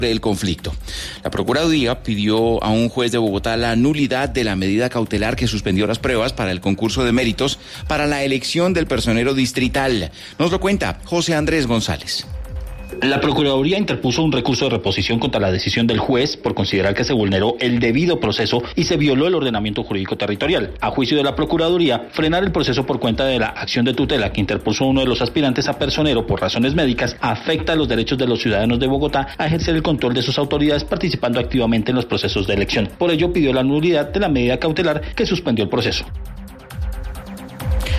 del conflicto. La Procuraduría pidió a un juez de Bogotá la nulidad de la medida cautelar que suspendió las pruebas para el concurso de méritos para la elección del personero distrital. Nos lo cuenta José Andrés González. La Procuraduría interpuso un recurso de reposición contra la decisión del juez por considerar que se vulneró el debido proceso y se violó el ordenamiento jurídico territorial. A juicio de la Procuraduría, frenar el proceso por cuenta de la acción de tutela que interpuso uno de los aspirantes a personero por razones médicas afecta los derechos de los ciudadanos de Bogotá a ejercer el control de sus autoridades participando activamente en los procesos de elección. Por ello pidió la nulidad de la medida cautelar que suspendió el proceso.